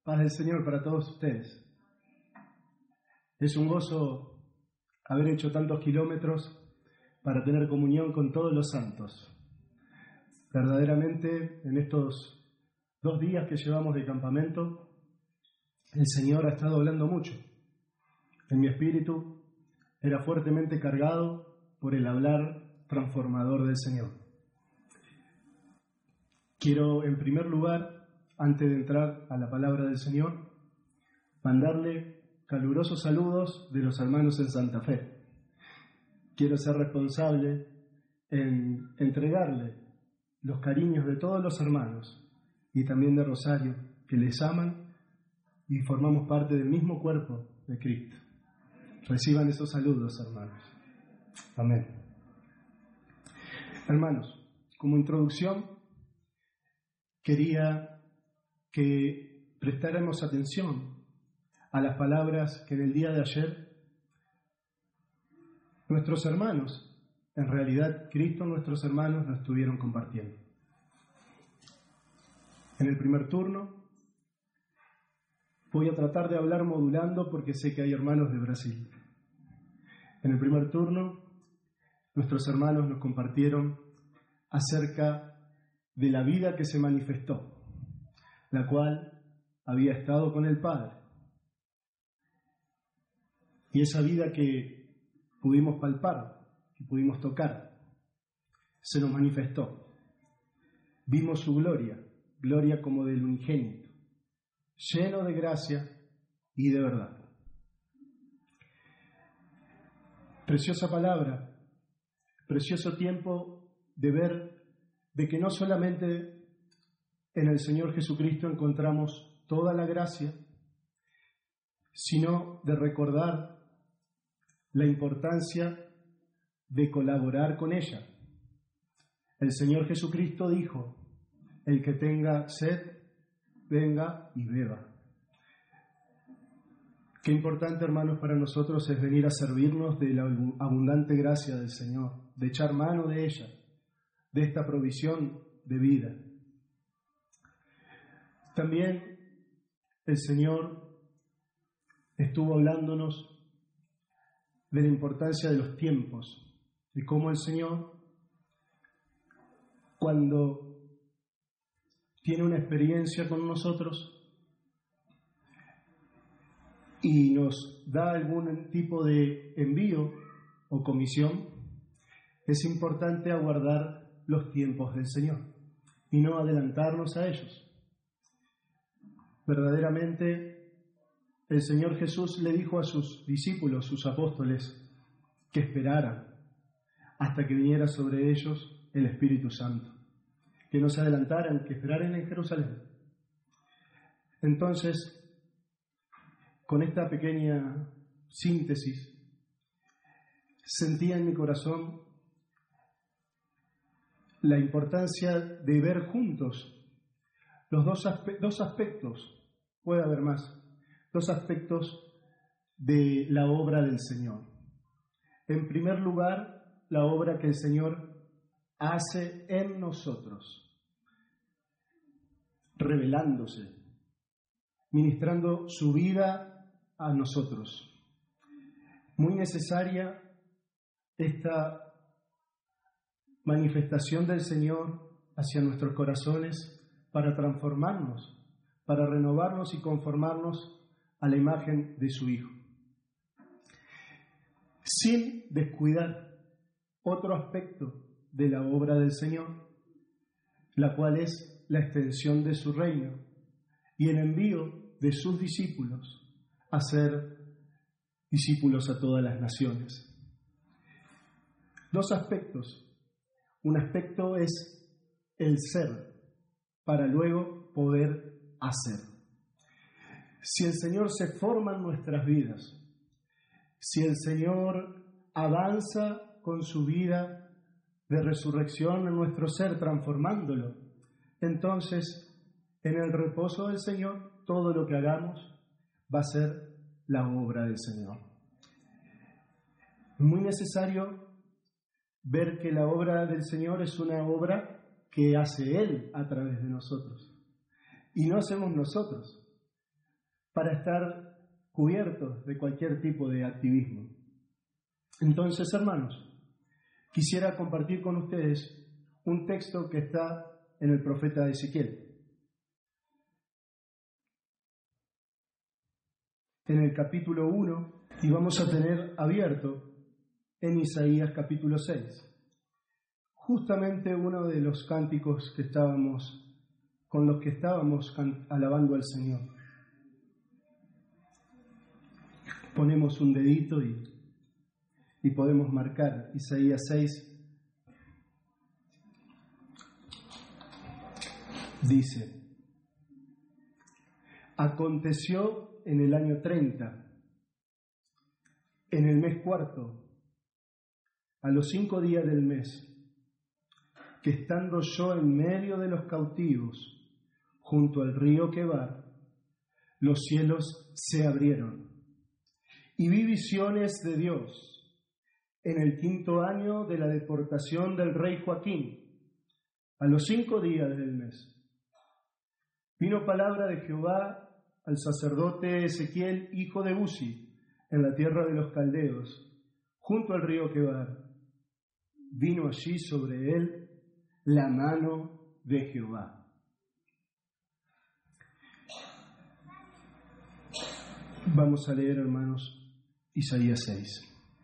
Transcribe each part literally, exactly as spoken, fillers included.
Paz del Señor para todos ustedes. Es un gozo haber hecho tantos kilómetros para tener comunión con todos los santos. Verdaderamente, en estos dos días que llevamos de campamento, el Señor ha estado hablando mucho. En mi espíritu era fuertemente cargado por el hablar transformador del Señor. Quiero, en primer lugar, antes de entrar a la palabra del Señor, mandarle calurosos saludos de los hermanos en Santa Fe. Quiero ser responsable en entregarle los cariños de todos los hermanos y también de Rosario, que les aman y formamos parte del mismo cuerpo de Cristo. Reciban esos saludos, hermanos. Amén. Hermanos, como introducción, quería que prestáramos atención a las palabras que en el día de ayer nuestros hermanos, en realidad Cristo, nuestros hermanos, nos estuvieron compartiendo. En el primer turno voy a tratar de hablar modulando porque sé que hay hermanos de Brasil. En el primer turno nuestros hermanos nos compartieron acerca de la vida que se manifestó, la cual había estado con el Padre. Y esa vida que pudimos palpar, que pudimos tocar, se nos manifestó. Vimos su gloria, gloria como del unigénito, lleno de gracia y de verdad. Preciosa palabra, precioso tiempo de ver de que no solamente en el Señor Jesucristo encontramos toda la gracia, sino de recordar la importancia de colaborar con ella. El Señor Jesucristo dijo: el que tenga sed, venga y beba. Qué importante, hermanos, para nosotros es venir a servirnos de la abundante gracia del Señor, de echar mano de ella, de esta provisión de vida. También el Señor estuvo hablándonos de la importancia de los tiempos, de cómo el Señor, cuando tiene una experiencia con nosotros y nos da algún tipo de envío o comisión, es importante aguardar los tiempos del Señor y no adelantarnos a ellos. Verdaderamente, el Señor Jesús le dijo a sus discípulos, sus apóstoles, que esperaran hasta que viniera sobre ellos el Espíritu Santo, que no se adelantaran, que esperaran en Jerusalén. Entonces, con esta pequeña síntesis, sentía en mi corazón la importancia de ver juntos los dos, aspe- dos aspectos, puede haber más, dos aspectos de la obra del Señor. En primer lugar, la obra que el Señor hace en nosotros, revelándose, ministrando su vida a nosotros. Muy necesaria esta manifestación del Señor hacia nuestros corazones para transformarnos, para renovarnos y conformarnos a la imagen de su Hijo, sin descuidar otro aspecto de la obra del Señor, la cual es la extensión de su reino y el envío de sus discípulos a ser discípulos a todas las naciones. Dos aspectos. Un aspecto es el ser, para luego poder hacer. Si el Señor se forma en nuestras vidas, si el Señor avanza con su vida de resurrección en nuestro ser, transformándolo, entonces en el reposo del Señor todo lo que hagamos va a ser la obra del Señor. Es muy necesario ver que la obra del Señor es una obra que hace Él a través de nosotros y no hacemos nosotros. para estar cubiertos de cualquier tipo de activismo. Entonces, hermanos, quisiera compartir con ustedes un texto que está en el profeta Ezequiel. En el capítulo uno, y vamos a tener abierto en Isaías capítulo seis. Justamente uno de los cánticos que estábamos, con los que estábamos alabando al Señor. Ponemos un dedito y, y podemos marcar Isaías seis. Dice: aconteció en el año treinta, en el mes cuarto, a los cinco días del mes, que estando yo en medio de los cautivos, junto al río Quebar, los cielos se abrieron, y vi visiones de Dios en el quinto año de la deportación del rey Joaquín, a los cinco días del mes. Vino palabra de Jehová al sacerdote Ezequiel, hijo de Buzi, en la tierra de los caldeos, junto al río Quebar. Vino allí sobre él la mano de Jehová. Vamos a leer, hermanos, Isaías seis.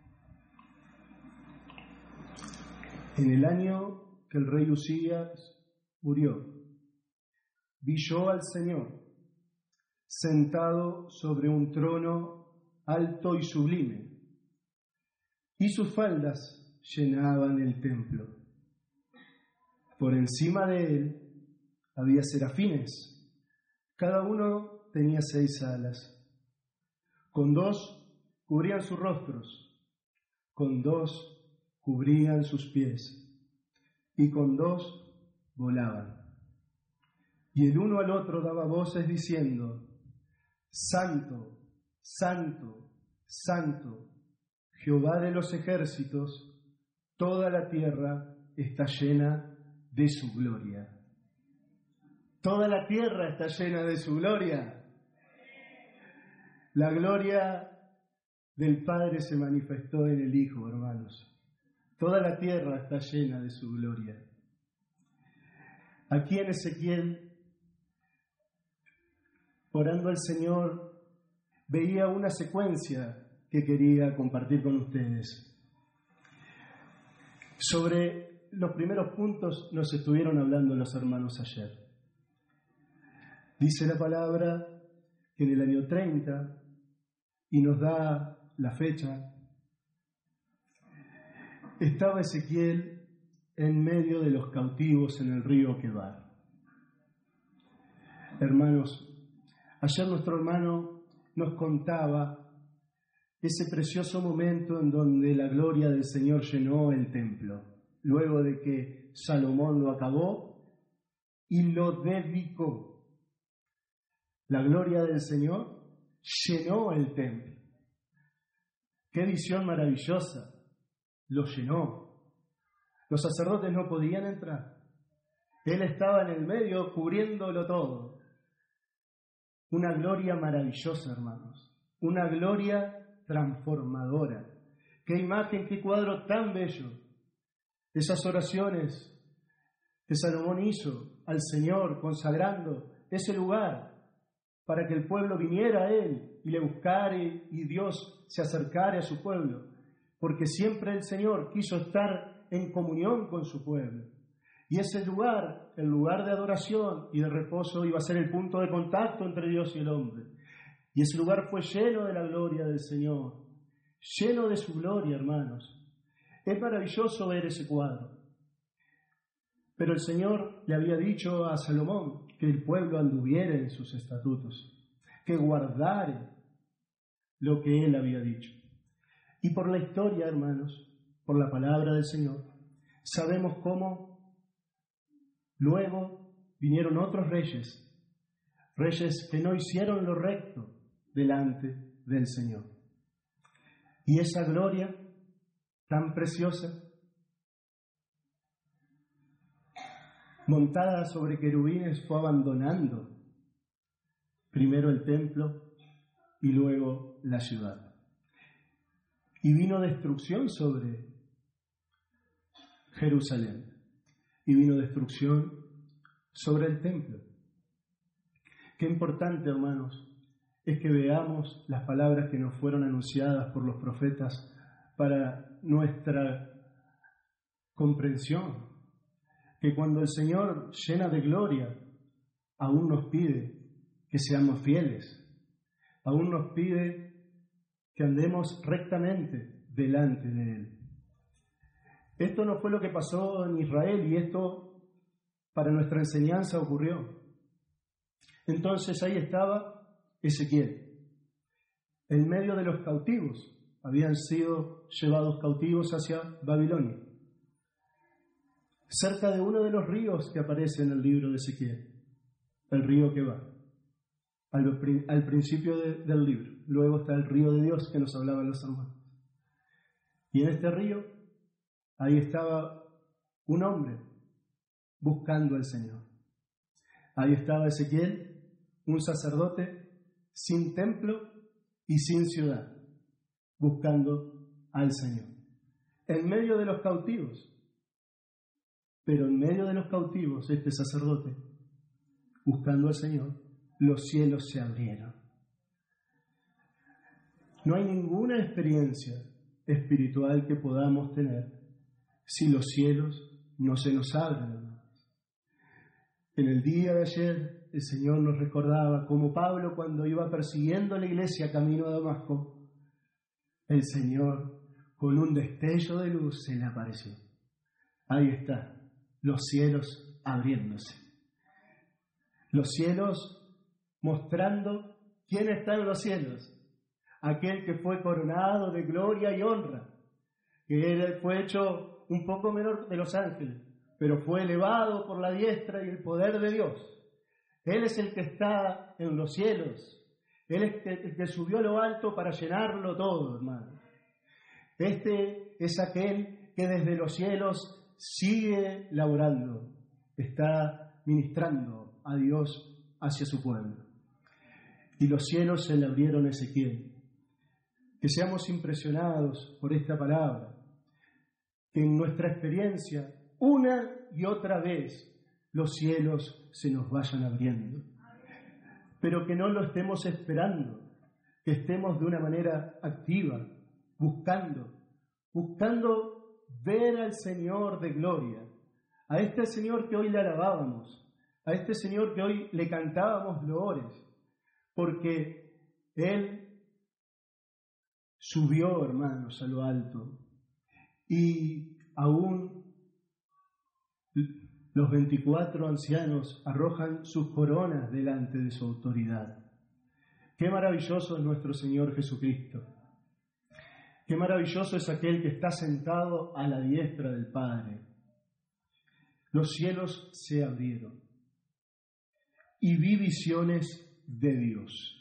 En el año que el rey Usías murió, vi yo al Señor sentado sobre un trono alto y sublime, y sus faldas llenaban el templo. Por encima de él había serafines, cada uno tenía seis alas. Con dos cubrían sus rostros, con dos cubrían sus pies, y con dos volaban. Y el uno al otro daba voces diciendo: Santo, Santo, Santo, Jehová de los ejércitos, toda la tierra está llena de su gloria. Toda la tierra está llena de su gloria. La gloria del Padre se manifestó en el Hijo, hermanos. Toda la tierra está llena de su gloria. Aquí en Ezequiel, orando al Señor, veía una secuencia que quería compartir con ustedes. Sobre los primeros puntos nos estuvieron hablando los hermanos ayer. Dice la palabra que en el año treinta, y nos da la fecha, estaba Ezequiel en medio de los cautivos en el río Quebar. Hermanos, ayer nuestro hermano nos contaba ese precioso momento en donde la gloria del Señor llenó el templo, luego de que Salomón lo acabó y lo dedicó. La gloria del Señor llenó el templo. ¡Qué visión maravillosa! Lo llenó. Los sacerdotes no podían entrar. Él estaba en el medio cubriéndolo todo. Una gloria maravillosa, hermanos. Una gloria transformadora. ¡Qué imagen, qué cuadro tan bello! Esas oraciones que Salomón hizo al Señor, consagrando ese lugar para que el pueblo viniera a Él y le buscare y Dios se acercare a su pueblo, porque siempre el Señor quiso estar en comunión con su pueblo. Y ese lugar, el lugar de adoración y de reposo, iba a ser el punto de contacto entre Dios y el hombre. Y ese lugar fue lleno de la gloria del Señor, lleno de su gloria, hermanos. Es maravilloso ver ese cuadro. Pero el Señor le había dicho a Salomón que el pueblo anduviera en sus estatutos, que guardare lo que él había dicho. Y por la historia, hermanos, por la palabra del Señor, sabemos cómo luego vinieron otros reyes, reyes que no hicieron lo recto delante del Señor. Y esa gloria tan preciosa, montada sobre querubines, fue abandonando primero el templo y luego la ciudad. Y vino destrucción sobre Jerusalén, y vino destrucción sobre el templo. Qué importante, hermanos, es que veamos las palabras que nos fueron anunciadas por los profetas para nuestra comprensión, que cuando el Señor llena de gloria, aún nos pide que seamos fieles, aún nos pide que andemos rectamente delante de Él. Esto no fue lo que pasó en Israel y esto para nuestra enseñanza ocurrió. Entonces ahí estaba Ezequiel, en medio de los cautivos. Habían sido llevados cautivos hacia Babilonia, cerca de uno de los ríos que aparece en el libro de Ezequiel, el río que va al, al principio de, del libro. Luego está el río de Dios que nos hablaban los hermanos. Y en este río, ahí estaba un hombre buscando al Señor. Ahí estaba Ezequiel, un sacerdote sin templo y sin ciudad, buscando al Señor, en medio de los cautivos. Pero en medio de los cautivos, este sacerdote, buscando al Señor, los cielos se abrieron. No hay ninguna experiencia espiritual que podamos tener si los cielos no se nos abren. En el día de ayer, el Señor nos recordaba cómo Pablo, cuando iba persiguiendo a la iglesia camino a Damasco, el Señor, con un destello de luz, se le apareció. Ahí está, los cielos abriéndose. Los cielos mostrando quién está en los cielos. Aquel que fue coronado de gloria y honra, que él fue hecho un poco menor de los ángeles, pero fue elevado por la diestra y el poder de Dios. Él es el que está en los cielos. Él es el que subió a lo alto para llenarlo todo, hermano. Este es aquel que desde los cielos sigue laborando, está ministrando a Dios hacia su pueblo. Y los cielos se le abrieron a Ezequiel. Que seamos impresionados por esta palabra, que en nuestra experiencia, una y otra vez, los cielos se nos vayan abriendo, pero que no lo estemos esperando, que estemos de una manera activa, buscando, buscando ver al Señor de gloria, a este Señor que hoy le alabábamos, a este Señor que hoy le cantábamos loores, porque Él subió, hermanos, a lo alto, y aún los veinticuatro ancianos arrojan sus coronas delante de su autoridad. Qué maravilloso es nuestro Señor Jesucristo. Qué maravilloso es aquel que está sentado a la diestra del Padre. Los cielos se abrieron y vi visiones de Dios.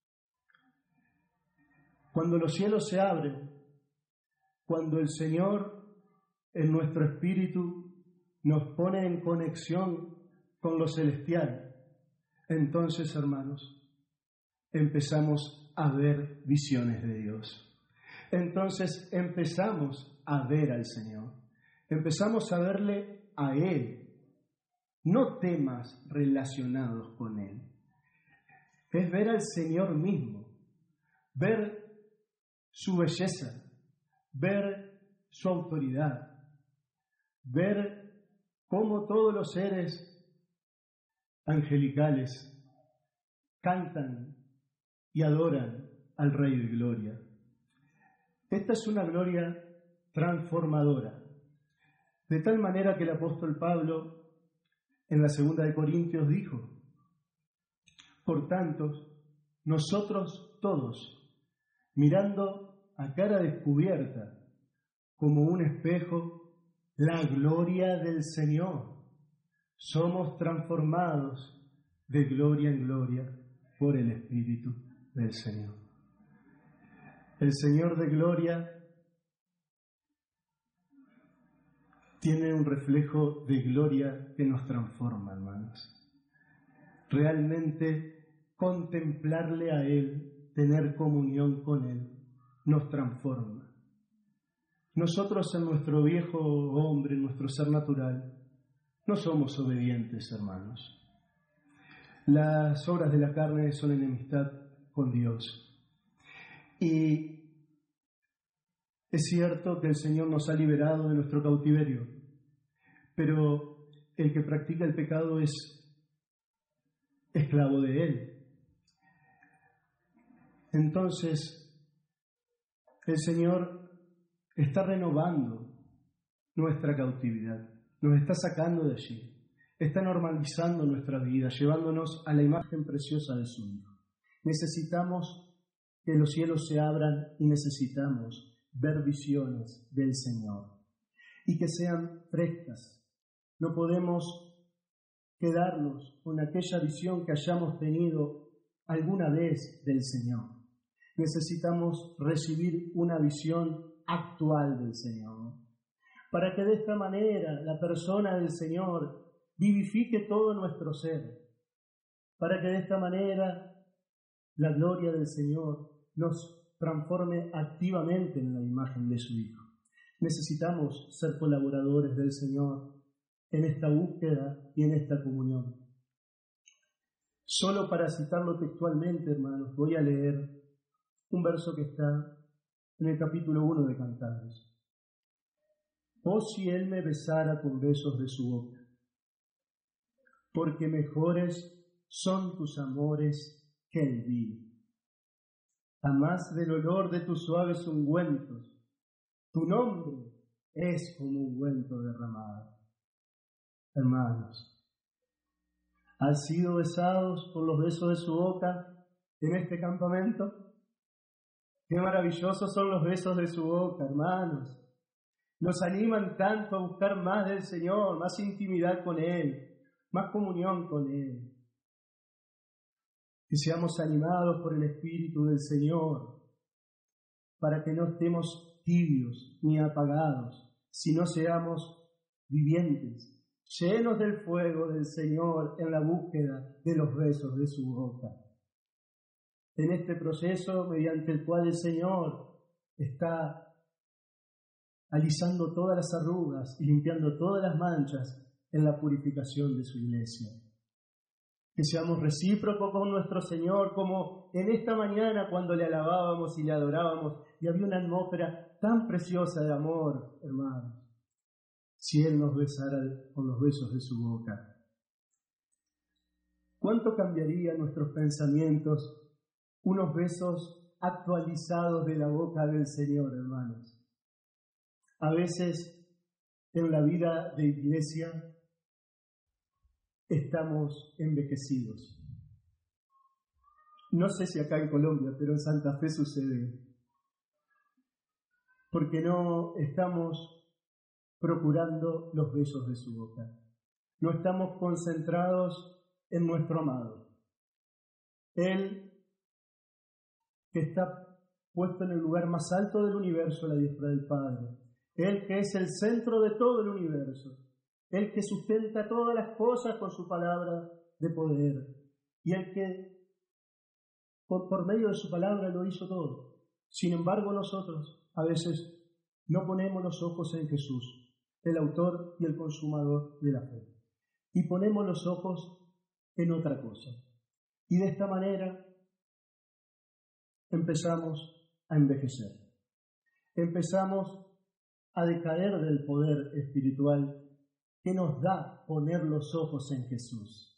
Cuando los cielos se abren, cuando el Señor en nuestro espíritu nos pone en conexión con lo celestial, entonces, hermanos, empezamos a ver visiones de Dios. Entonces empezamos a ver al Señor, empezamos a verle a Él, no temas relacionados con Él. Es ver al Señor mismo, ver su belleza, ver su autoridad, ver cómo todos los seres angelicales cantan y adoran al Rey de Gloria. Esta es una gloria transformadora, de tal manera que el apóstol Pablo en la segunda de Corintios dijo: por tanto, nosotros todos, mirando a cara descubierta, como un espejo, la gloria del Señor, somos transformados de gloria en gloria por el Espíritu del Señor. El Señor de gloria tiene un reflejo de gloria que nos transforma, hermanos. Realmente contemplarle a Él tener comunión con Él nos transforma. Nosotros en nuestro viejo hombre, en nuestro ser natural, no somos obedientes, hermanos. Las obras de la carne son enemistad con Dios. Y es cierto que el Señor nos ha liberado de nuestro cautiverio, pero el que practica el pecado es esclavo de él. Entonces, el Señor está renovando nuestra cautividad, nos está sacando de allí, está normalizando nuestra vida, llevándonos a la imagen preciosa de su Hijo. Necesitamos que los cielos se abran y necesitamos ver visiones del Señor y que sean frescas. No podemos quedarnos con aquella visión que hayamos tenido alguna vez del Señor. Necesitamos recibir una visión actual del Señor, para que de esta manera la persona del Señor vivifique todo nuestro ser, para que de esta manera la gloria del Señor nos transforme activamente en la imagen de su Hijo. Necesitamos ser colaboradores del Señor en esta búsqueda y en esta comunión. Solo para citarlo textualmente, hermanos, voy a leer un verso que está en el capítulo uno de Cantares. Oh, si Él me besara con besos de su boca, porque mejores son tus amores que el vino. A más del olor de tus suaves ungüentos, tu nombre es como ungüento derramado. Hermanos, ¿han sido besados por los besos de su boca en este campamento? Qué maravillosos son los besos de su boca, hermanos. Nos animan tanto a buscar más del Señor, más intimidad con Él, más comunión con Él. Que seamos animados por el Espíritu del Señor, para que no estemos tibios ni apagados, sino seamos vivientes, llenos del fuego del Señor en la búsqueda de los besos de su boca. En este proceso mediante el cual el Señor está alisando todas las arrugas y limpiando todas las manchas en la purificación de su iglesia. Que seamos recíprocos con nuestro Señor, como en esta mañana cuando le alabábamos y le adorábamos y había una atmósfera tan preciosa de amor, hermanos. Si Él nos besara con los besos de su boca, ¿cuánto cambiaría nuestros pensamientos unos besos actualizados de la boca del Señor, hermanos? A veces en la vida de iglesia estamos envejecidos. No sé si acá en Colombia, pero en Santa Fe sucede. Porque no estamos procurando los besos de su boca. No estamos concentrados en nuestro amado. Él que está puesto en el lugar más alto del universo, a la diestra del Padre. Él que es el centro de todo el universo. Él que sustenta todas las cosas con su palabra de poder. Y el que por, por medio de su palabra lo hizo todo. Sin embargo, nosotros a veces no ponemos los ojos en Jesús, el autor y el consumador de la fe, y ponemos los ojos en otra cosa. Y de esta manera empezamos a envejecer. Empezamos a decaer del poder espiritual que nos da poner los ojos en Jesús.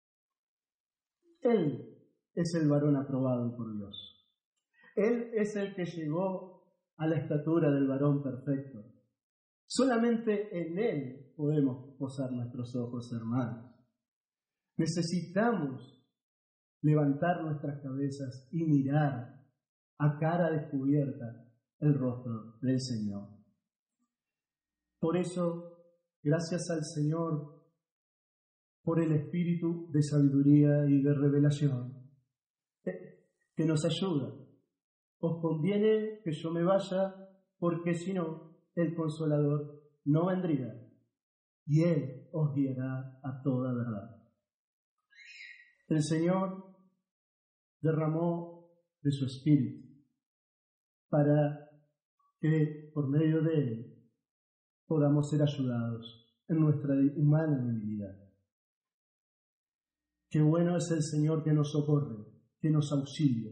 Él es el varón aprobado por Dios. Él es el que llegó a la estatura del varón perfecto. Solamente en Él podemos posar nuestros ojos, hermanos. Necesitamos levantar nuestras cabezas y mirar a cara descubierta el rostro del Señor. Por eso, gracias al Señor por el espíritu de sabiduría y de revelación que nos ayuda. Os conviene que yo me vaya, porque si no, el Consolador no vendría, y Él os guiará a toda verdad. El Señor derramó de su Espíritu, para que por medio de Él podamos ser ayudados en nuestra humana debilidad. Qué bueno es el Señor que nos socorre, que nos auxilia,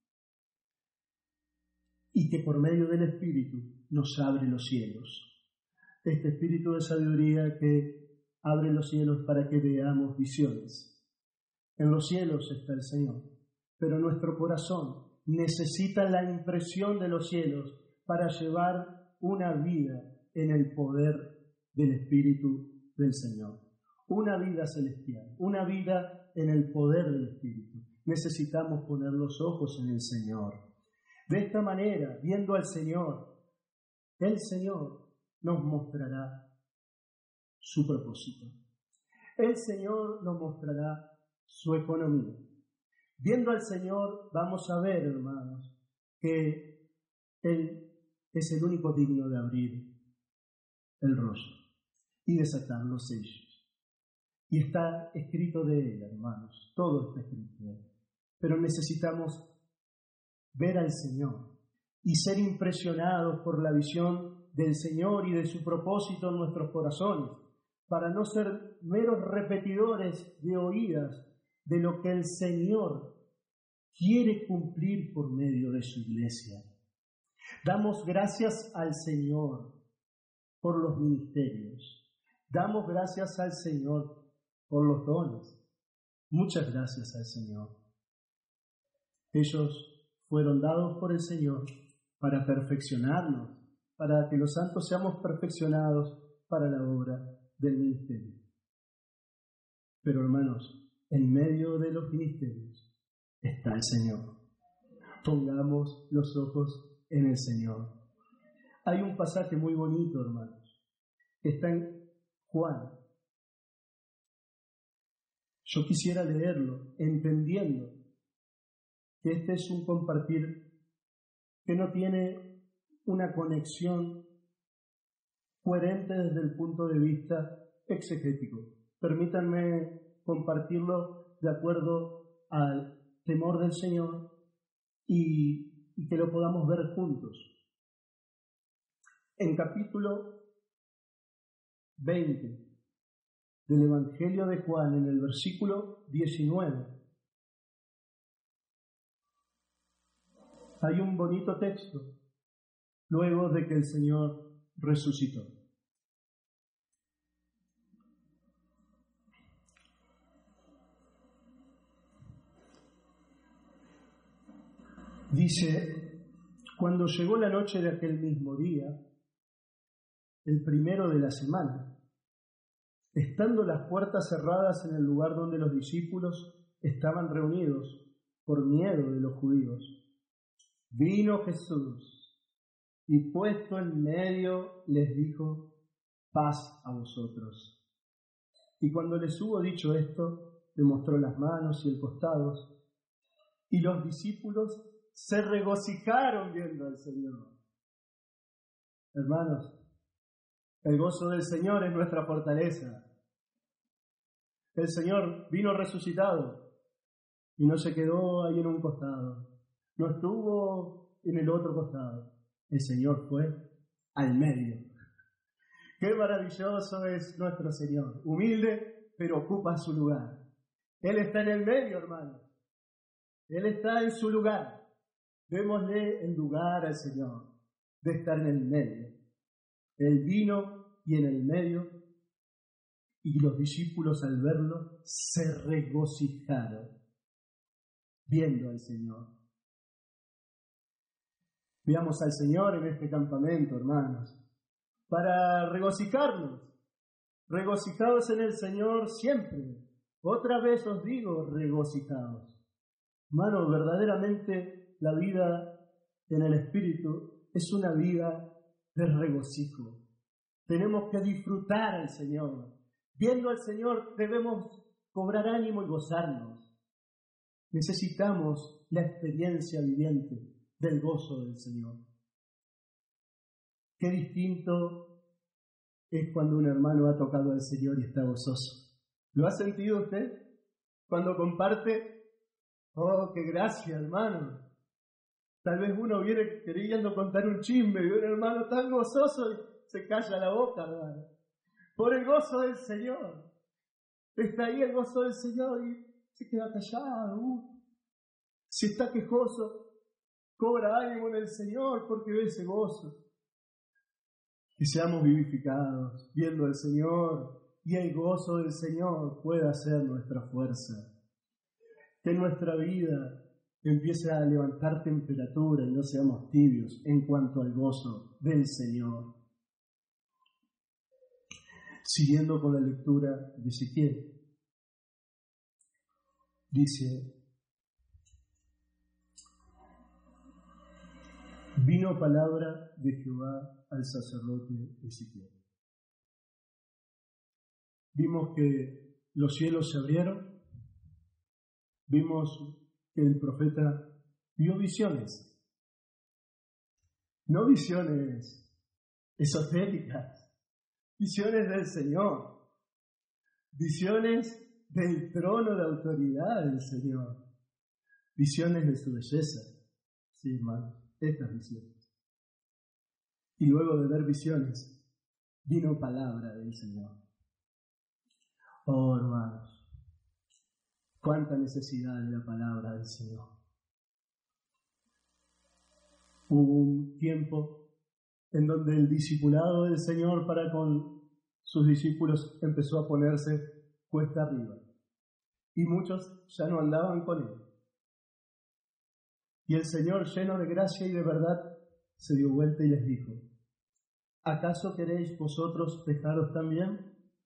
y que por medio del Espíritu nos abre los cielos. Este Espíritu de sabiduría que abre los cielos para que veamos visiones. En los cielos está el Señor, pero nuestro corazón necesita la impresión de los cielos para llevar una vida en el poder del Espíritu del Señor. Una vida celestial, una vida en el poder del Espíritu. Necesitamos poner los ojos en el Señor. De esta manera, viendo al Señor, el Señor nos mostrará su propósito. El Señor nos mostrará su economía. Viendo al Señor, vamos a ver, hermanos, que Él es el único digno de abrir el rollo y desatar los sellos. Y está escrito de Él, hermanos, todo está escrito de Él. Pero necesitamos ver al Señor y ser impresionados por la visión del Señor y de su propósito en nuestros corazones, para no ser meros repetidores de oídas de lo que el Señor quiere cumplir por medio de su iglesia. Damos gracias al Señor por los ministerios. Damos gracias al Señor por los dones. Muchas gracias al Señor. Ellos fueron dados por el Señor para perfeccionarnos, para que los santos seamos perfeccionados para la obra del ministerio. Pero hermanos, en medio de los ministerios está el Señor. Pongamos los ojos en el Señor. Hay un pasaje muy bonito, hermanos. Está en Juan. Yo quisiera leerlo, entendiendo que este es un compartir que no tiene una conexión coherente desde el punto de vista exegético. Permítanme compartirlo de acuerdo al temor del Señor y, y que lo podamos ver juntos. En capítulo veinte del Evangelio de Juan, en el versículo diecinueve, hay un bonito texto luego de que el Señor resucitó. Dice: cuando llegó la noche de aquel mismo día, el primero de la semana, estando las puertas cerradas en el lugar donde los discípulos estaban reunidos por miedo de los judíos, vino Jesús y puesto en medio les dijo: paz a vosotros. Y cuando les hubo dicho esto, le mostró las manos y el costado, y los discípulos se regocijaron viendo al Señor. Hermanos, el gozo del Señor es nuestra fortaleza. El Señor vino resucitado y no se quedó ahí en un costado, no estuvo en el otro costado. El Señor fue al medio. Qué maravilloso es nuestro Señor, humilde, pero ocupa su lugar. Él está en el medio, hermano. Él está en su lugar. Démosle el lugar al Señor de estar en el medio. Él vino y en el medio, y los discípulos al verlo se regocijaron viendo al Señor. Veamos al Señor en este campamento, hermanos, para regocijarnos, regocijados en el Señor siempre. Otra vez os digo, regocijados. Hermanos, verdaderamente la vida en el Espíritu es una vida de regocijo. Tenemos que disfrutar al Señor. Viendo al Señor debemos cobrar ánimo y gozarnos. Necesitamos la experiencia viviente del gozo del Señor. Qué distinto es cuando un hermano ha tocado al Señor y está gozoso. ¿Lo ha sentido usted? Cuando comparte, oh, qué gracia, hermano. Tal vez uno viene queriendo contar un chisme y un hermano tan gozoso y se calla la boca, hermano. Por el gozo del Señor. Está ahí el gozo del Señor y se queda callado. Uh. Si está quejoso, cobra ánimo en el Señor porque ve ese gozo. Que seamos vivificados viendo al Señor y el gozo del Señor pueda ser nuestra fuerza. Que nuestra vida empiece a levantar temperatura y no seamos tibios en cuanto al gozo del Señor. Siguiendo con la lectura de Ezequiel, dice: vino palabra de Jehová al sacerdote Ezequiel. Vimos que los cielos se abrieron, vimos que el profeta vio visiones, no visiones esotéricas, visiones del Señor, visiones del trono de autoridad del Señor, visiones de su belleza. Sí, hermanos, estas visiones. Y luego de ver visiones, vino palabra del Señor. Oh, hermanos, cuánta necesidad de la palabra del Señor. Hubo un tiempo en donde el discipulado del Señor para con sus discípulos empezó a ponerse cuesta arriba. Y muchos ya no andaban con él. Y el Señor, lleno de gracia y de verdad, se dio vuelta y les dijo: ¿acaso queréis vosotros pecaros también?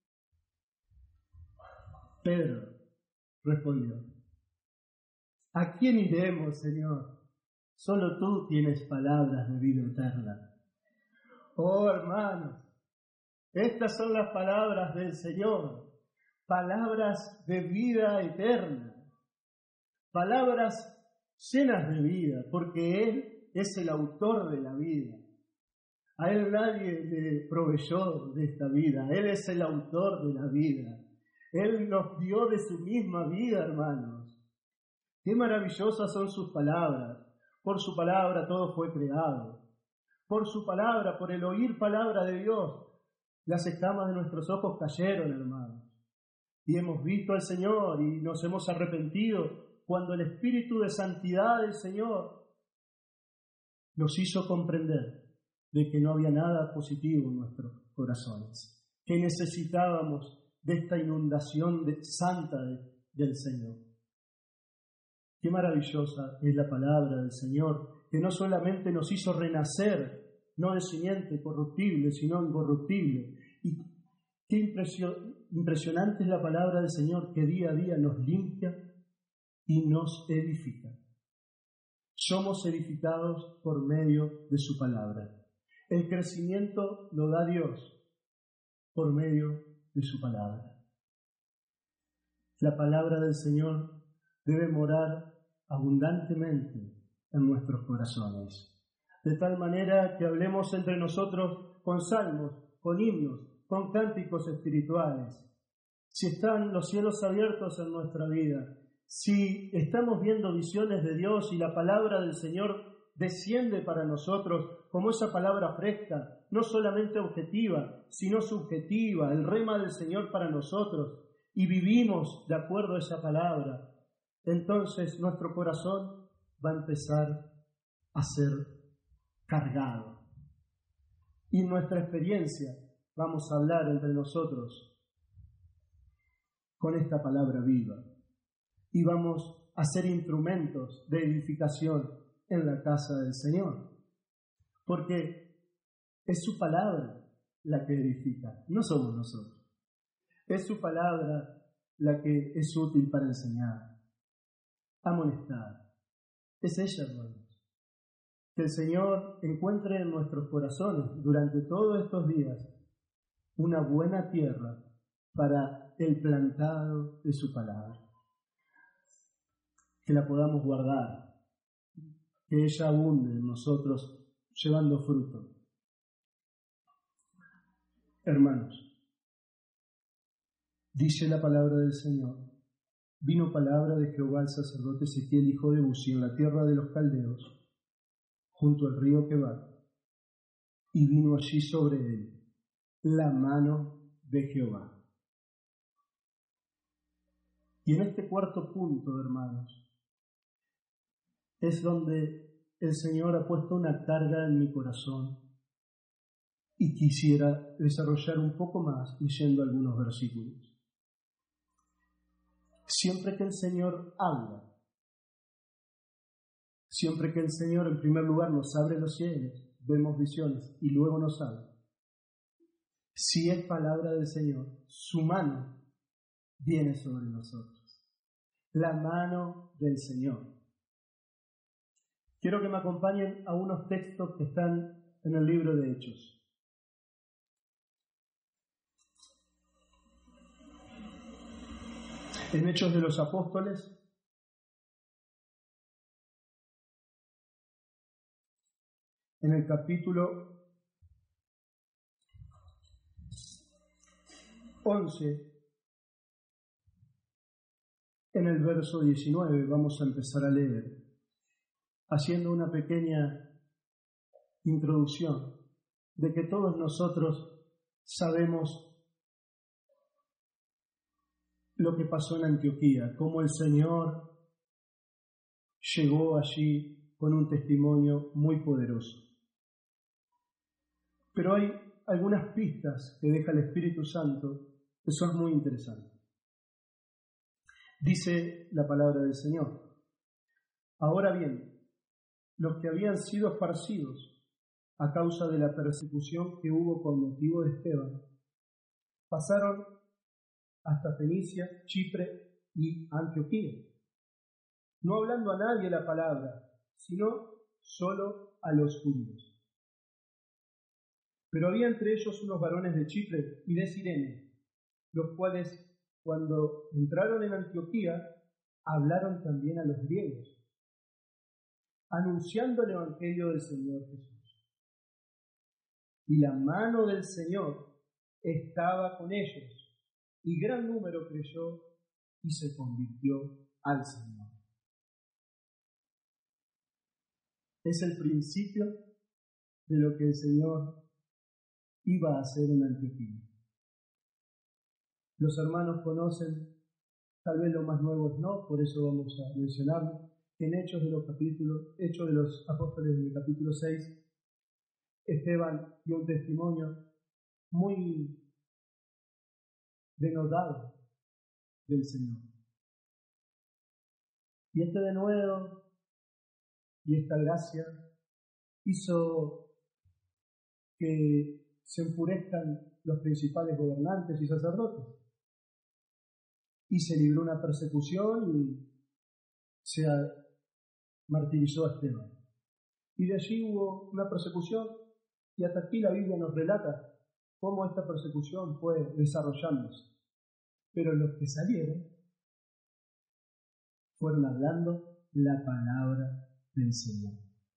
Pedro respondió: ¿a quién iremos, Señor? Solo tú tienes palabras de vida eterna. Oh, hermanos, estas son las palabras del Señor, palabras de vida eterna, palabras llenas de vida, porque Él es el autor de la vida. A Él nadie le proveyó de esta vida, Él es el autor de la vida. Él nos dio de su misma vida, hermanos. Qué maravillosas son sus palabras. Por su palabra todo fue creado. Por su palabra, por el oír palabra de Dios, las escamas de nuestros ojos cayeron, hermanos. Y hemos visto al Señor y nos hemos arrepentido cuando el Espíritu de santidad del Señor nos hizo comprender de que no había nada positivo en nuestros corazones, que necesitábamos de esta inundación de, santa de, del Señor. Qué maravillosa es la palabra del Señor, que no solamente nos hizo renacer, no de simiente corruptible, sino incorruptible. Y qué impresio, impresionante es la palabra del Señor, que día a día nos limpia y nos edifica. Somos edificados por medio de su palabra. El crecimiento lo da Dios por medio de su palabra. La palabra del Señor debe morar abundantemente en nuestros corazones, de tal manera que hablemos entre nosotros con salmos, con himnos, con cánticos espirituales. Si están los cielos abiertos en nuestra vida, si estamos viendo visiones de Dios y la palabra del Señor desciende para nosotros como esa palabra fresca, no solamente objetiva, sino subjetiva, el rema del Señor para nosotros, y vivimos de acuerdo a esa palabra, entonces nuestro corazón va a empezar a ser cargado. Y en nuestra experiencia vamos a hablar entre nosotros con esta palabra viva. Y vamos a ser instrumentos de edificación en la casa del Señor. Porque es su palabra la que edifica, no somos nosotros. Es su palabra la que es útil para enseñar, amonestar. Es ella, hermanos. Que el Señor encuentre en nuestros corazones durante todos estos días una buena tierra para el plantado de su palabra. Que la podamos guardar, que ella abunde en nosotros llevando fruto. Hermanos, dice la palabra del Señor: vino palabra de Jehová al sacerdote Ezequiel, hijo de Buzi, en la tierra de los caldeos, junto al río Quebar, y vino allí sobre él la mano de Jehová. Y en este cuarto punto, hermanos, es donde el Señor ha puesto una carga en mi corazón y quisiera desarrollar un poco más leyendo algunos versículos. Siempre que el Señor habla, siempre que el Señor en primer lugar nos abre los cielos, vemos visiones y luego nos habla, si es palabra del Señor, su mano viene sobre nosotros. La mano del Señor. Quiero que me acompañen a unos textos que están en el libro de Hechos. En Hechos de los Apóstoles, en el capítulo once, en el verso diecinueve, vamos a empezar a leer, haciendo una pequeña introducción de que todos nosotros sabemos lo que pasó en Antioquía, cómo el Señor llegó allí con un testimonio muy poderoso. Pero hay algunas pistas que deja el Espíritu Santo que son muy interesantes. Dice la palabra del Señor: ahora bien, los que habían sido esparcidos a causa de la persecución que hubo con motivo de Esteban, pasaron hasta Fenicia, Chipre y Antioquía, no hablando a nadie la palabra, sino solo a los judíos. Pero había entre ellos unos varones de Chipre y de Cirene, los cuales, cuando entraron en Antioquía, hablaron también a los griegos, anunciando el evangelio del Señor Jesús. Y la mano del Señor estaba con ellos, y gran número creyó y se convirtió al Señor. Es el principio de lo que el Señor iba a hacer en Antioquía. Los hermanos conocen, tal vez lo más nuevo no, por eso vamos a mencionarlo, en Hechos de los capítulos, Hechos de los Apóstoles en el capítulo seis, Esteban dio un testimonio muy denotado del Señor. Y este denuedo y esta gracia hizo que se enfurezcan los principales gobernantes y sacerdotes. Y se libró una persecución y se martirizó a Esteban. Y de allí hubo una persecución, y hasta aquí la Biblia nos relata cómo esta persecución fue desarrollándose. Pero los que salieron fueron hablando la palabra del Señor.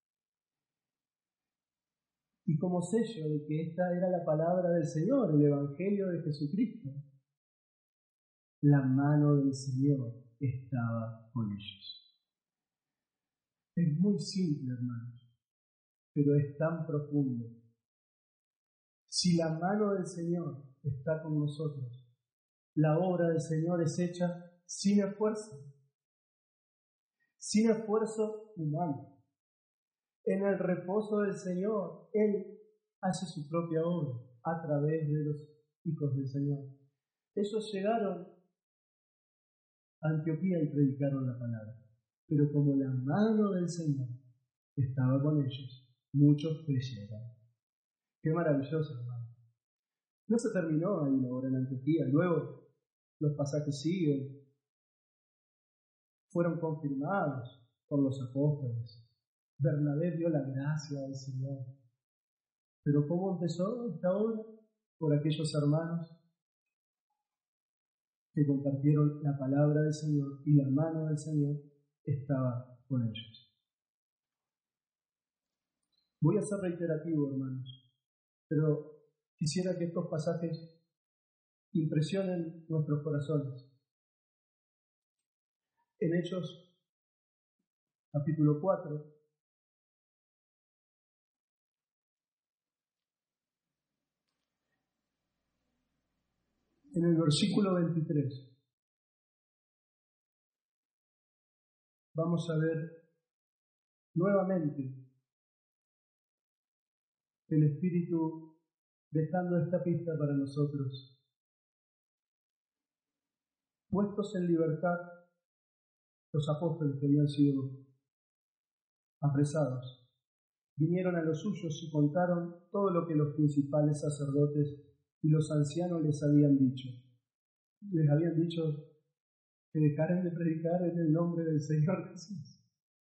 Y como sello de que esta era la palabra del Señor, el Evangelio de Jesucristo, la mano del Señor estaba con ellos. Es muy simple, hermanos, pero es tan profundo. Si la mano del Señor está con nosotros, la obra del Señor es hecha sin esfuerzo, sin esfuerzo humano. En el reposo del Señor, Él hace su propia obra a través de los hijos del Señor. Ellos llegaron a Antioquía y predicaron la palabra, pero como la mano del Señor estaba con ellos, muchos creyeron. Qué maravilloso, hermano. No se terminó ahí la obra en Antioquía, luego los pasajes siguen, fueron confirmados por los apóstoles. Bernabé dio la gracia del Señor. Pero ¿cómo empezó esta obra? Por aquellos hermanos que compartieron la palabra del Señor y la mano del Señor estaba con ellos. Voy a ser reiterativo, hermanos, pero quisiera que estos pasajes impresionen nuestros corazones. En Hechos, capítulo cuatro, En el versículo veintitrés vamos a ver nuevamente el Espíritu dejando esta pista para nosotros. Puestos en libertad, los apóstoles que habían sido apresados vinieron a los suyos y contaron todo lo que los principales sacerdotes y los ancianos les habían dicho. Les habían dicho que dejaran de predicar en el nombre del Señor Jesús.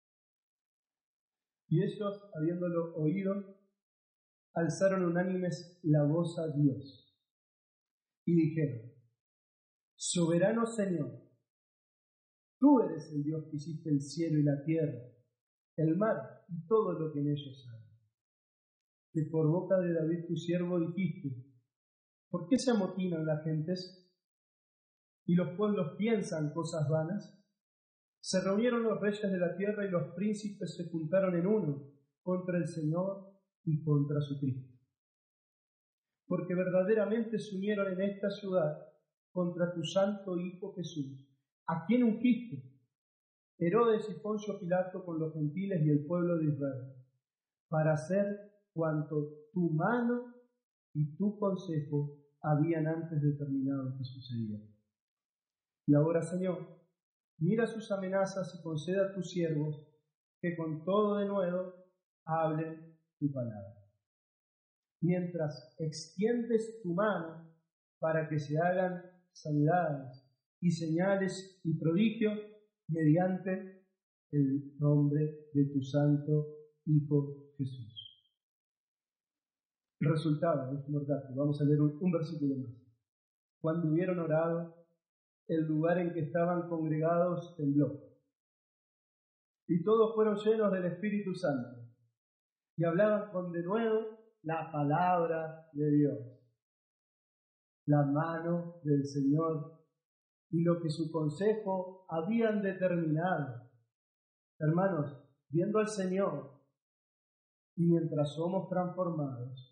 Y ellos, habiéndolo oído, alzaron unánimes la voz a Dios y dijeron: Soberano Señor, tú eres el Dios que hiciste el cielo y la tierra, el mar y todo lo que en ellos hay. Que por boca de David tu siervo dijiste: ¿por qué se amotinan las gentes y los pueblos piensan cosas vanas? Se reunieron los reyes de la tierra y los príncipes se juntaron en uno contra el Señor y contra su Cristo. Porque verdaderamente se unieron en esta ciudad contra tu santo Hijo Jesús, a quien ungiste, Herodes y Poncio Pilato con los gentiles y el pueblo de Israel, para hacer cuanto tu mano y tu consejo habían antes determinado que sucediera. Y ahora, Señor, mira sus amenazas y conceda a tus siervos que con todo de nuevo hablen tu palabra. Mientras extiendes tu mano para que se hagan sanidades y señales y prodigios mediante el nombre de tu santo Hijo Jesús. El resultado es mortal. Vamos a leer un, un versículo más. Cuando hubieron orado, el lugar en que estaban congregados tembló, y todos fueron llenos del Espíritu Santo, y hablaban con denuedo la palabra de Dios. La mano del Señor y lo que su consejo habían determinado. Hermanos, viendo al Señor y mientras somos transformados,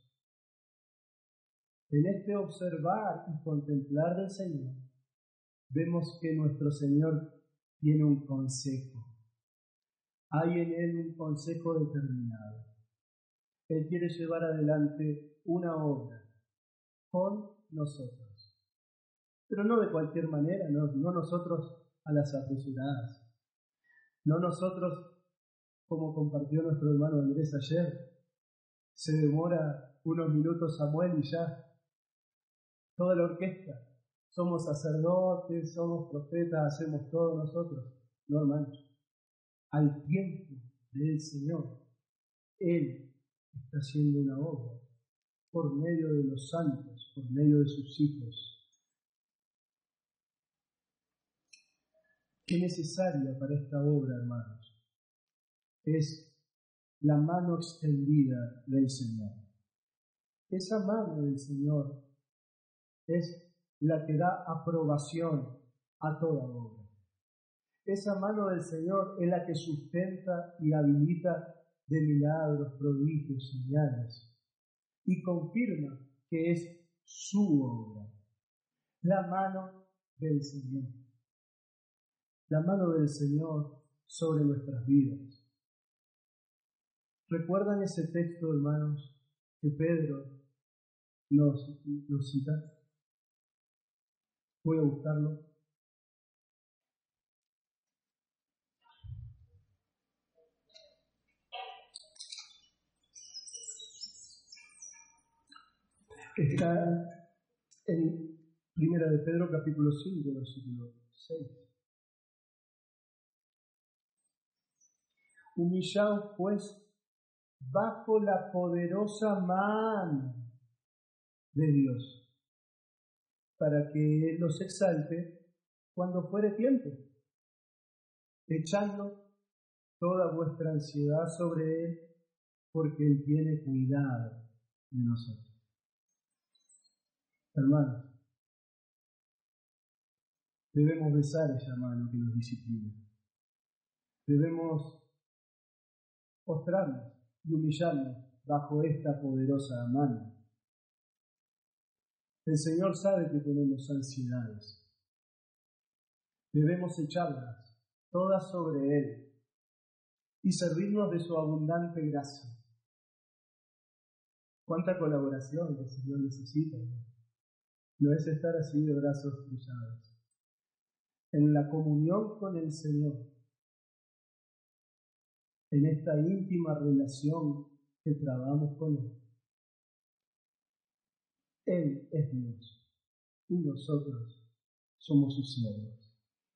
en este observar y contemplar del Señor, vemos que nuestro Señor tiene un consejo. Hay en Él un consejo determinado. Él quiere llevar adelante una obra con nosotros. Pero no de cualquier manera, no, no nosotros a las apresuradas. No nosotros, como compartió nuestro hermano Andrés ayer, se demora unos minutos Samuel y ya. Toda la orquesta. Somos sacerdotes, somos profetas, hacemos todo nosotros. No, hermanos. Al tiempo del Señor, Él está haciendo una obra por medio de los santos, por medio de sus hijos. ¿Qué necesaria para esta obra, hermanos? Es la mano extendida del Señor. Esa mano del Señor es la que da aprobación a toda obra. Esa mano del Señor es la que sustenta y habilita de milagros, prodigios, señales, y confirma que es su obra. La mano del Señor. La mano del Señor sobre nuestras vidas. ¿Recuerdan ese texto, hermanos, que Pedro nos, nos cita? Voy a buscarlo. Está en Primera de Pedro, capítulo cinco, versículo seis. Humillaos, pues, bajo la poderosa mano de Dios, para que Él los exalte cuando fuere tiempo, echando toda vuestra ansiedad sobre Él, porque Él tiene cuidado de nosotros. Hermanos, debemos besar esa mano que nos disciplina. Debemos postrarnos y humillarnos bajo esta poderosa mano. El Señor sabe que tenemos ansiedades. Debemos echarlas todas sobre Él y servirnos de su abundante gracia. ¿Cuánta colaboración el Señor necesita? No es estar así de brazos cruzados. En la comunión con el Señor, en esta íntima relación que trabamos con Él. Él es Dios y nosotros somos sus siervos.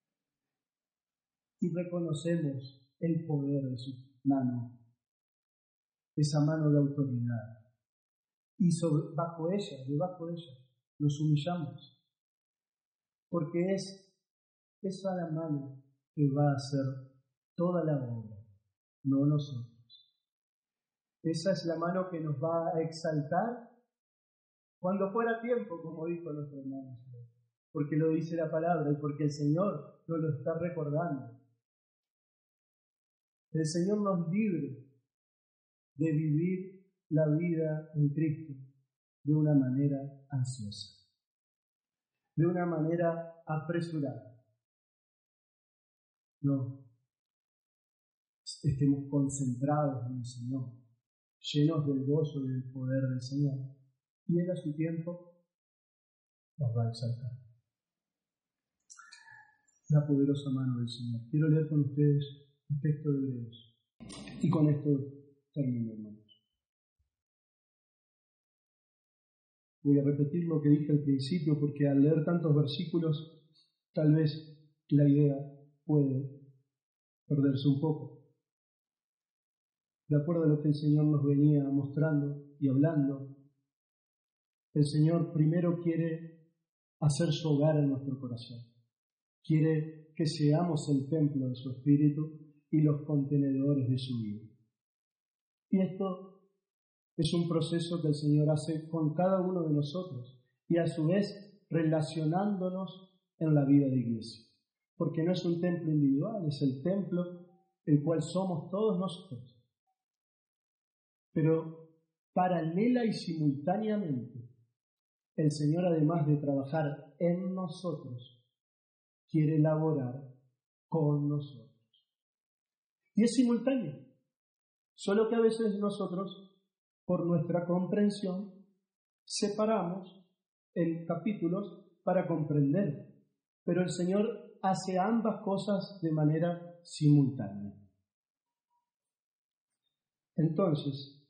Y reconocemos el poder de su mano, esa mano de autoridad. Y sobre, bajo ella, debajo de ella, nos humillamos. Porque es esa la mano que va a hacer toda la obra, no nosotros. Esa es la mano que nos va a exaltar cuando fuera tiempo, como dijo nuestro hermano. Porque lo dice la palabra y porque el Señor nos lo está recordando. El Señor nos libre de vivir la vida en Cristo de una manera ansiosa, de una manera apresurada. No, estemos concentrados en el Señor, llenos del gozo y del poder del Señor, y Él a su tiempo nos va a exaltar. La poderosa mano del Señor. Quiero leer con ustedes un texto de Hebreos, y con esto termino, hermanos. Voy a repetir lo que dije al principio, porque al leer tantos versículos, tal vez la idea puede perderse un poco. De acuerdo a lo que el Señor nos venía mostrando y hablando, el Señor primero quiere hacer su hogar en nuestro corazón. Quiere que seamos el templo de su Espíritu y los contenedores de su vida. Y esto es un proceso que el Señor hace con cada uno de nosotros y a su vez relacionándonos en la vida de iglesia. Porque no es un templo individual, es el templo el cual somos todos nosotros. Pero paralela y simultáneamente, el Señor, además de trabajar en nosotros, quiere laborar con nosotros. Y es simultáneo, solo que a veces nosotros, por nuestra comprensión, separamos en capítulos para comprender, pero el Señor hace ambas cosas de manera simultánea. Entonces,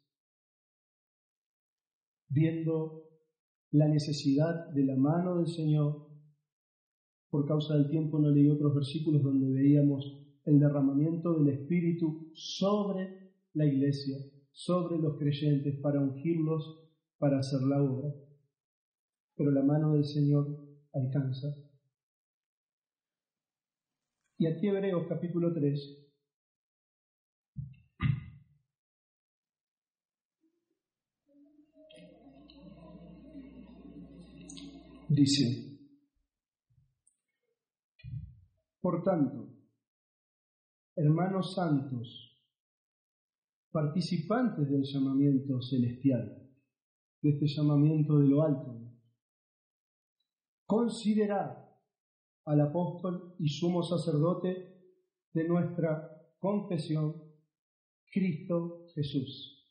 viendo la necesidad de la mano del Señor, por causa del tiempo no leí otros versículos donde veíamos el derramamiento del Espíritu sobre la iglesia, sobre los creyentes, para ungirlos, para hacer la obra. Pero la mano del Señor alcanza. Y aquí Hebreos capítulo tres dice: por tanto, hermanos santos, participantes del llamamiento celestial, de este llamamiento de lo alto, considerad al apóstol y sumo sacerdote de nuestra confesión, Cristo Jesús,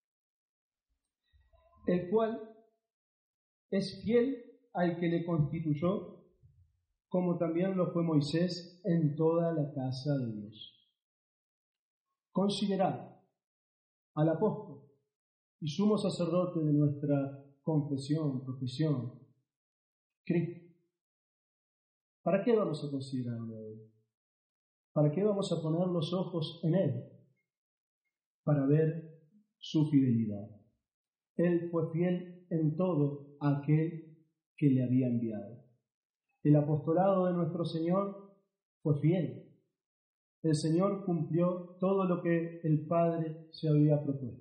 el cual es fiel al que le constituyó, como también lo fue Moisés en toda la casa de Dios. Considerad al apóstol y sumo sacerdote de nuestra confesión, profesión, Cristo. ¿Para qué vamos a considerarlo a Él? ¿Para qué vamos a poner los ojos en Él? Para ver su fidelidad. Él fue fiel en todo a aquel que le había enviado. El apostolado de nuestro Señor fue fiel. El Señor cumplió todo lo que el Padre se había propuesto.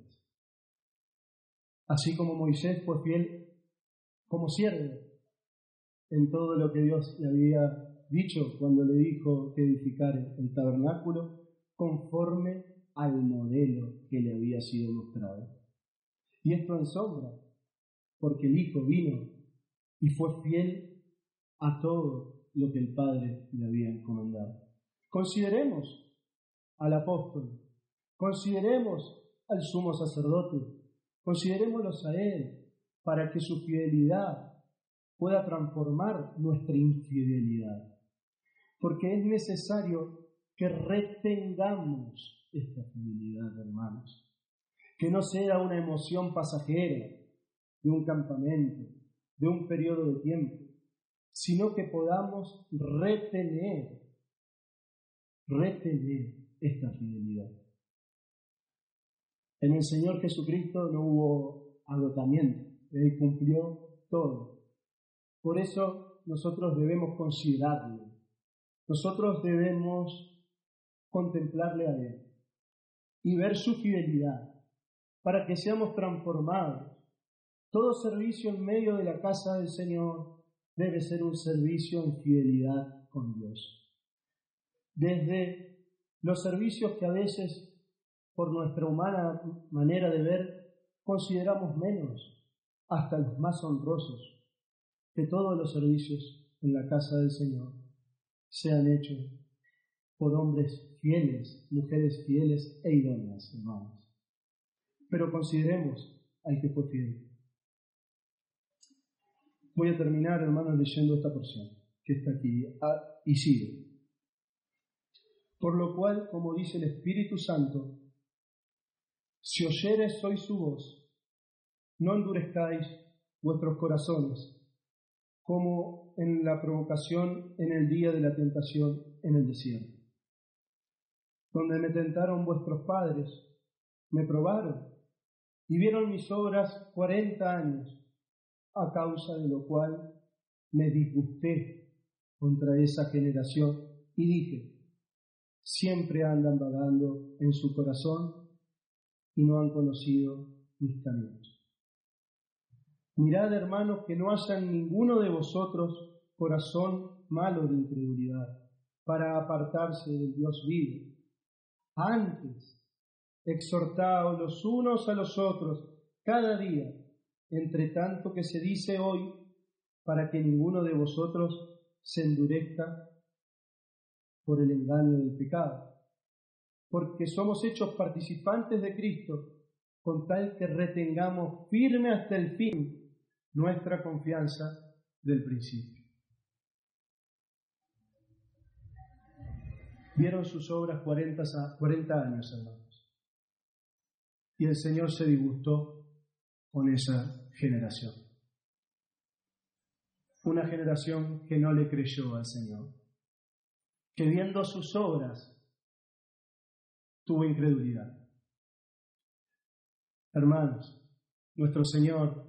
Así como Moisés fue fiel como siervo en todo lo que Dios le había dicho cuando le dijo que edificara el tabernáculo conforme al modelo que le había sido mostrado. Y esto en sombra, porque el Hijo vino y fue fiel a todo lo que el Padre le había encomendado. Consideremos al apóstol, consideremos al sumo sacerdote, considerémoslos a él para que su fidelidad pueda transformar nuestra infidelidad. Porque es necesario que retengamos esta fidelidad, hermanos. Que no sea una emoción pasajera de un campamento, de un periodo de tiempo, sino que podamos retener, retener esta fidelidad. En el Señor Jesucristo no hubo agotamiento, Él cumplió todo. Por eso nosotros debemos considerarle, nosotros debemos contemplarle a Él y ver su fidelidad para que seamos transformados. Todo servicio en medio de la casa del Señor debe ser un servicio en fidelidad con Dios. Desde los servicios que a veces, por nuestra humana manera de ver, consideramos menos, hasta los más honrosos, que todos los servicios en la casa del Señor sean hechos por hombres fieles, mujeres fieles e idóneas, hermanos. Pero consideremos al que fue fiel. Voy a terminar, hermanos, leyendo esta porción que está aquí, ah, y sigue. Por lo cual, como dice el Espíritu Santo, si oyereis hoy su voz, no endurezcáis vuestros corazones, como en la provocación en el día de la tentación en el desierto, donde me tentaron vuestros padres, me probaron y vieron mis obras cuarenta años, a causa de lo cual me disgusté contra esa generación y dije, siempre andan vagando en su corazón y no han conocido mis caminos. Mirad, hermanos, que no haya en ninguno de vosotros corazón malo de incredulidad para apartarse del Dios vivo. Antes, exhortaos los unos a los otros cada día, entre tanto que se dice hoy, para que ninguno de vosotros se endurezca por el engaño del pecado. Porque somos hechos participantes de Cristo, con tal que retengamos firme hasta el fin nuestra confianza del principio. Vieron sus obras cuarenta, cuarenta años, hermanos, y el Señor se disgustó con esa generación. Una generación que no le creyó al Señor, que viendo sus obras tuvo incredulidad. Hermanos, nuestro Señor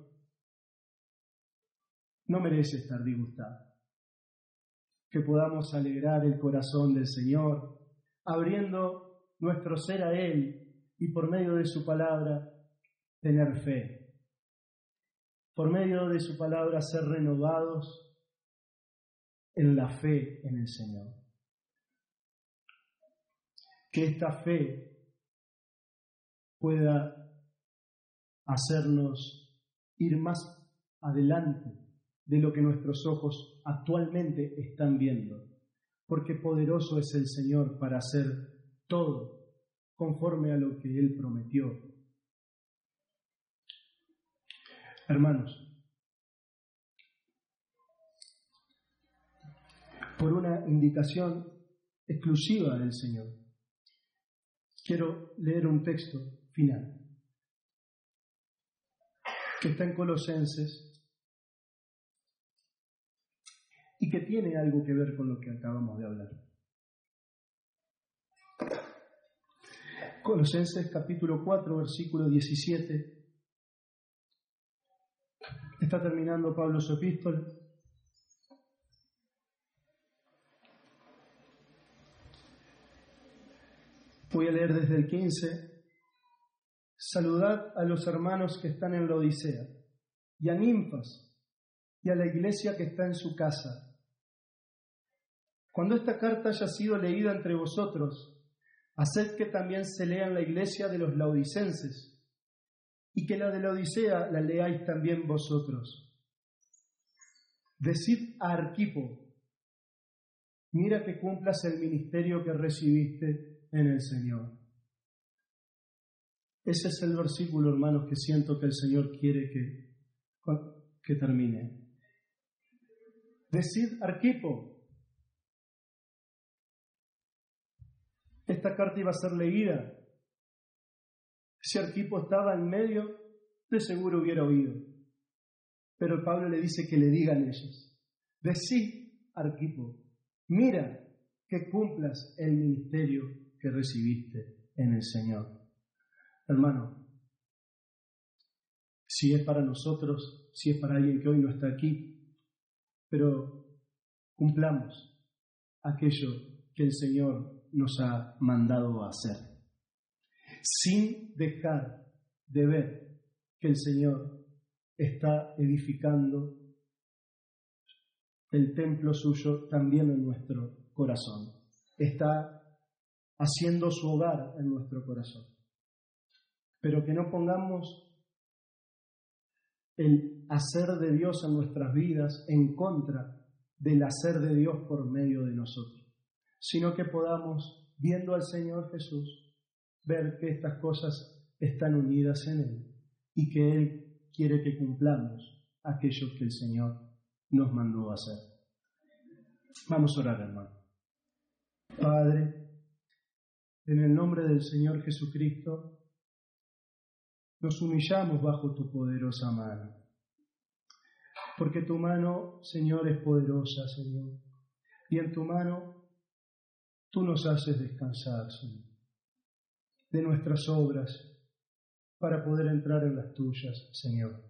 no merece estar disgustado. Que podamos alegrar el corazón del Señor, abriendo nuestro ser a Él y por medio de su palabra tener fe. Por medio de su palabra ser renovados en la fe en el Señor. Que esta fe pueda hacernos ir más adelante de lo que nuestros ojos actualmente están viendo, porque poderoso es el Señor para hacer todo conforme a lo que Él prometió. Hermanos, por una indicación exclusiva del Señor, quiero leer un texto final que está en Colosenses y que tiene algo que ver con lo que acabamos de hablar. Colosenses capítulo cuatro, versículo diecisiete. Está terminando Pablo su epístola. Voy a leer desde el quince. Saludad a los hermanos que están en la Odisea, y a Ninfas, y a la iglesia que está en su casa. Cuando esta carta haya sido leída entre vosotros, haced que también se lea en la iglesia de los laodicenses, y que la de la Odisea la leáis también vosotros. Decid a Arquipo, mira que cumplas el ministerio que recibiste en el Señor. Ese es el versículo, hermanos, que siento que el Señor quiere que, que termine. Decid Arquipo. Esta carta iba a ser leída. Si Arquipo estaba en medio, de seguro hubiera oído. Pero Pablo le dice que le digan ellos. Decid Arquipo, mira que cumplas el ministerio que recibiste en el Señor. Hermano, si es para nosotros, si es para alguien que hoy no está aquí, pero cumplamos aquello que el Señor nos ha mandado a hacer, sin dejar de ver que el Señor está edificando el templo suyo también en nuestro corazón, está haciendo su hogar en nuestro corazón. Pero que no pongamos el hacer de Dios en nuestras vidas en contra del hacer de Dios por medio de nosotros, sino que podamos, viendo al Señor Jesús, ver que estas cosas están unidas en Él y que Él quiere que cumplamos aquello que el Señor nos mandó a hacer. Vamos a orar, hermano. Padre, en el nombre del Señor Jesucristo, nos humillamos bajo tu poderosa mano, porque tu mano, Señor, es poderosa, Señor, y en tu mano tú nos haces descansar, Señor, de nuestras obras para poder entrar en las tuyas, Señor.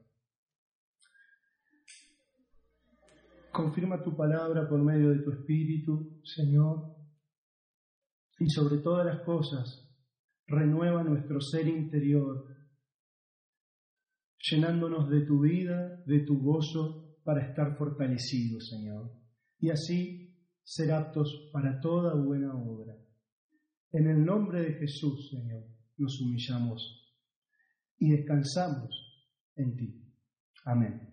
Confirma tu palabra por medio de tu Espíritu, Señor, y sobre todas las cosas, renueva nuestro ser interior, llenándonos de tu vida, de tu gozo, para estar fortalecidos, Señor, y así ser aptos para toda buena obra. En el nombre de Jesús, Señor, nos humillamos y descansamos en ti. Amén.